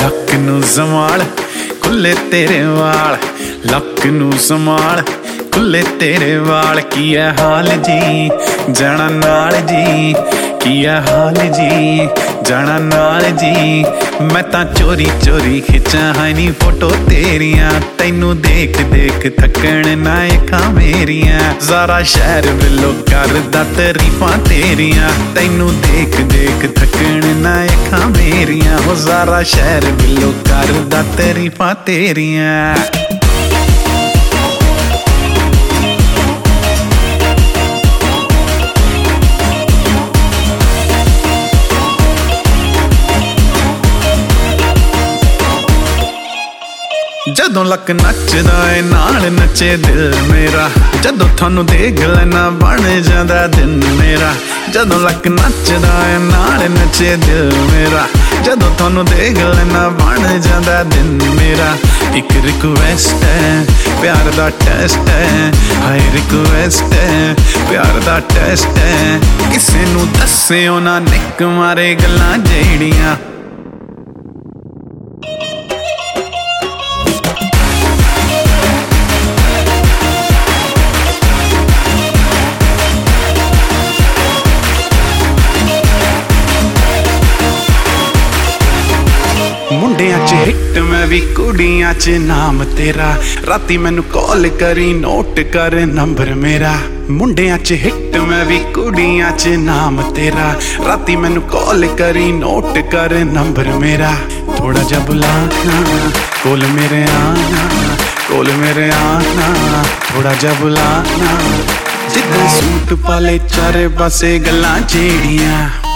ਲੱਕ ਨੂੰ ਸੰਭਾਲ ਖੁੱਲੇ ਤੇਰੇ ਵਾਲ, ਲੱਕ ਨੂੰ ਸੰਭਾਲ ਖੁੱਲੇ ਤੇਰੇ ਵਾਲ। ਕੀ ਹੈ ਹਾਲ ਜੀ ਜਾਣਾ ਨਾਲ ਜੀ, ਕੀ ਹੈ ਹਾਲ ਜੀ ਜਾਣਾ ਨਾਲ ਜੀ। ਮੈਂ ਤਾਂ ਚੋਰੀ ਚੋਰੀ ਖਿੱਚਾਂ ਹੈ ਨੀ ਫੋਟੋ ਤੇਰੀਆਂ, ਤੈਨੂੰ ਦੇਖ ਦੇਖ ਥੱਕਣ ਨਾ ਅੱਖਾਂ ਮੇਰੀਆਂ। ਸਾਰਾ ਸ਼ਹਿਰ ਵੱਲੋਂ ਕਰਦਾ ਤਾਰੀਫਾਂ ਤੇਰੀਆਂ, ਤੈਨੂੰ ਦੇਖ ਦੇਖ ਥੱਕਣ ਨਾ ਅੱਖਾਂ ਮੇਰੀਆਂ। ਉਹ ਸਾਰਾ ਸ਼ਹਿਰ ਵੱਲੋਂ ਕਰਦਾ ਤਾਰੀਫਾਂ ਤੇਰੀਆਂ। ਜਦੋਂ ਲੱਕ ਨੱਚਦਾ ਏ ਨਾਲ ਨੱਚੇ ਦਿਲ ਮੇਰਾ, ਜਦੋਂ ਤੁਹਾਨੂੰ ਦੇਖ ਲੈਣਾ ਬਣ ਜਾਂਦਾ ਦਿਨ ਮੇਰਾ। ਜਦੋਂ ਲੱਕ ਨੱਚਦਾ ਏ ਨਾਲ ਨੱਚੇ ਦਿਲ ਮੇਰਾ, ਜਦੋਂ ਤੁਹਾਨੂੰ ਦੇਖ ਲੈਣਾ ਬਣ ਜਾਂਦਾ ਦਿਨ ਮੇਰਾ। ਇੱਕ ਰਿਕੁਐਸਟ ਹੈ ਪਿਆਰ ਦਾ ਟੈਸਟ ਹੈ, ਹਾਏ ਰਿਕੁਐਸਟ ਹੈ ਪਿਆਰ ਦਾ ਟੈਸਟ ਹੈ। ਕਿਸੇ ਨੂੰ ਦੱਸਿਓ ਨਾ ਨਿੱਕ ਮਾਰੇ ਗੱਲਾਂ ਜਿਹੜੀਆਂ। ਮੁੰਡਿਆਂ 'ਚ ਹਿੱਟ ਮੈਂ ਵੀ ਕੁੜੀਆਂ 'ਚ ਨਾਮ ਤੇਰਾ, ਰਾਤੀ ਮੈਨੂੰ ਕਾਲ ਕਰੀ ਨੋਟ ਕਰ ਨੰਬਰ ਮੇਰਾ। ਮੁੰਡਿਆਂ 'ਚ ਹਿੱਟ ਮੈਂ ਵੀ ਕੁੜੀਆਂ 'ਚ ਨਾਮ ਤੇਰਾ, ਰਾਤੀ ਮੈਨੂੰ ਕਾਲ ਕਰੀ ਨੋਟ ਕਰ ਨੰਬਰ ਮੇਰਾ। ਥੋੜਾ ਜਿਹਾ ਬੁਲਾਣਾ ਕੋਲ ਮੇਰੇ ਆਣਾ, ਕੋਲ ਮੇਰੇ ਆਣਾ ਥੋੜਾ ਜਿਹਾ ਬੁਲਾਣਾ। ਜਿੱਦਾਂ ਸੂਟ ਪਾਲੇ ਚਾਰੇ ਪਾਸੇ ਗੱਲਾਂ ਜਿਹੜੀਆਂ।